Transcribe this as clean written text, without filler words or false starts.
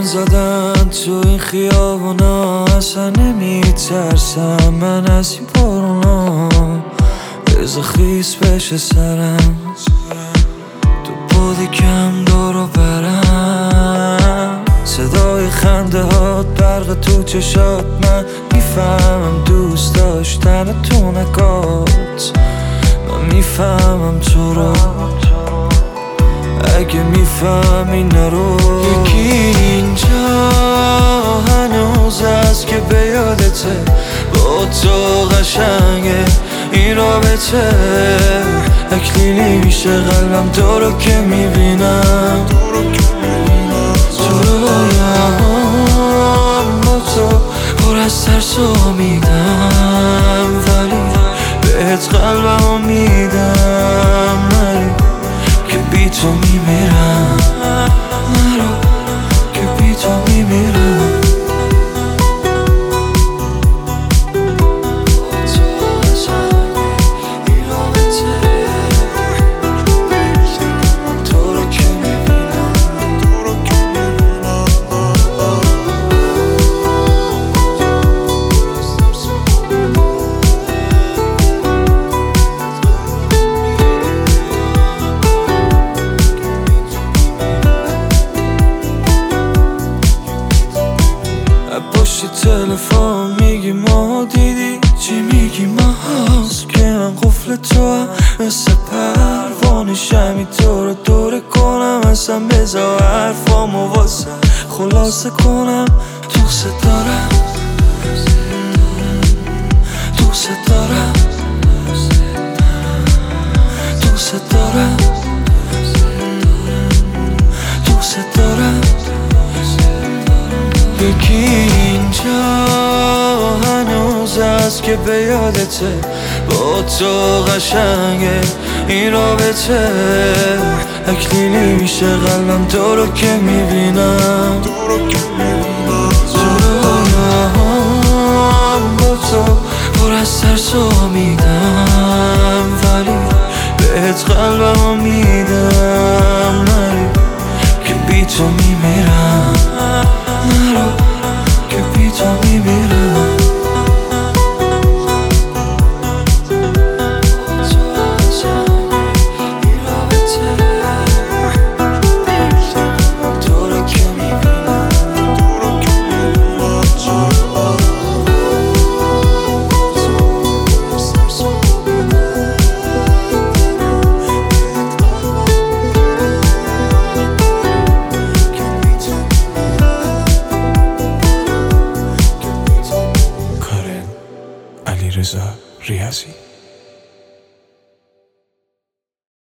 زدن تو این خیابونا، اصلا نمیترسم من از این بارونا. بذار خیس بشه سرم، تو بودی کم دارو برم. صدای خنده هات برق تو چشات، من میفهمم دوست داشتن تو نگات. من میفهمم تو رو، اگه میفهمی نرو. یکی اینجا هنوز هست که به یادته، با تو قشنگه این رابطه. اکلیلی میشه قلبم تو رو که میبینم. تو رویام با تو پر از ترس و میدم، ولی بهت قلبمو میدم. نری که بی تو میمیرم، نرو که بی تو میمیرم. پشت تلفن میگی ما دیدی چی میگی؟ ما هست که من قفل تو هم مثل پروانش همی تو رو دوره کنم. اصلا بذار حرفامو واسه خلاصه کنم. دوست دارم، دوست دارم، دوست دارم، دوست دارم. یکی اینجا هنوز هست که به یادته، با تو قشنگه این رابطه. اکلیلی میشه قلبم تو رو که میبینم. تو رویام با تو پر از ترس و میدم، ولی بهت قلبمو میدم. نری که بی تو میمیرم، نرو که بی تو میمیرم. علیرضا ریاضی.